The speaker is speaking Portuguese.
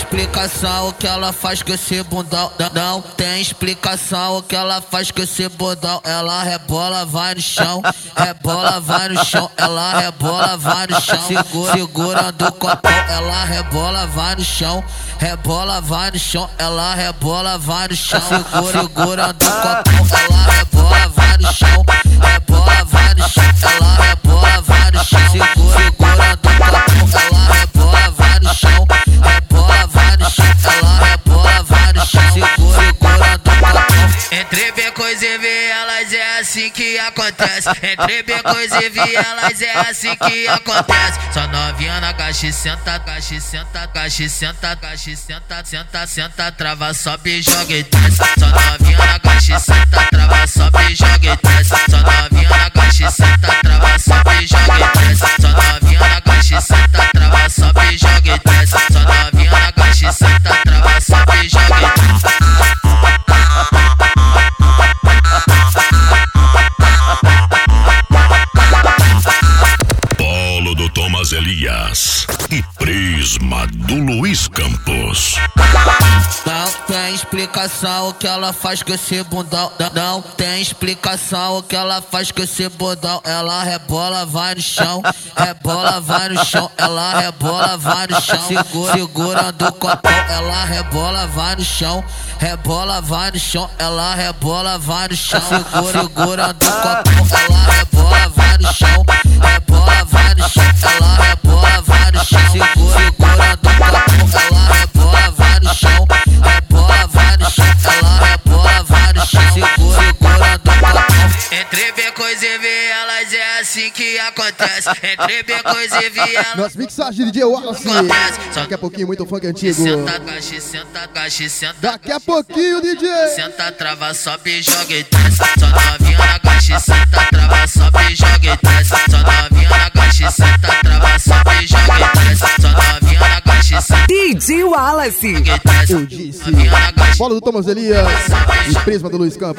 explicação o que ela faz com esse bundão. Não tem explicação o que ela faz com esse bundão. Ela rebola, vai no chão, rebola, vai no chão. Ela rebola, vai no chão, segurando o copão. Ela rebola, vai no chão, rebola, vai no chão. Ela rebola, vai no chão, segurando o copão. Ela rebola, vai no chão, rebola, vai no chão. Ela rebola, vai no chão, segurando o copão. Ela rebola, vai no chão, rebola, vai no chão. Ela rebola, vai no chão, segurando o copão. Entre becos e vielas é assim que acontece. Entre becos e vielas é assim que acontece. Só novinha na caixa, senta, caixa, senta, caixa, senta, caixa, senta, senta, senta, trava, sobe, joga e desce. Só novinha na caixa, senta, trava, sobe, joga e desce. Só novinha na caixa, senta, trava, sobe, joga e desce. Só novinha na caixa, senta, trava, sobe, joga e desce. Só novinha na caixa, senta, trava, sobe, joga e desce. Thomas Elias e Prisma do Luiz Campos. Não tem explicação o que ela faz com esse bundão. Não tem explicação o que ela faz com esse bundão. Ela rebola, vai no chão, rebola, vai no chão. Ela rebola, vai no chão, segurando o copão. Ela rebola, vai no chão, rebola, vai no chão. Ela rebola, vai no chão, segurando o copão. Ela rebola, vai no chão, rebola, vai no chão. Ela rebola, vai no chão, segurando o copão. Ela rebola, vai no chão, rebola, vai no chão. Ela rebola, vai no chão, segurando o copão. Entre becos e vielas é assim que acontece. Entre becos e vielas. Nossa mixagem de DJ Wallace. Daqui a pouquinho muito funk antigo. Senta, caixa, senta, caixa, senta. Daqui a pouquinho, DJ. Senta, trava, sobe, joga e desce. Só novinha na caixa, senta, trava, sobe, joga e desce. Só novinha na caixa, senta, trava, sobe, joga e desce. Só novinha na caixa, senta. DJ Wallace. Eu disse. Bola do Thomas Elias e Prisma do Luiz Campos.